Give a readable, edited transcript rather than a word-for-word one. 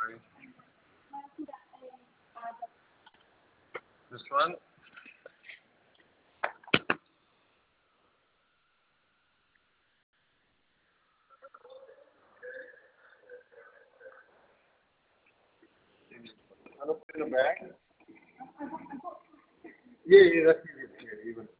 This one? In the bag? Yeah, yeah, that's easy. Yeah, even.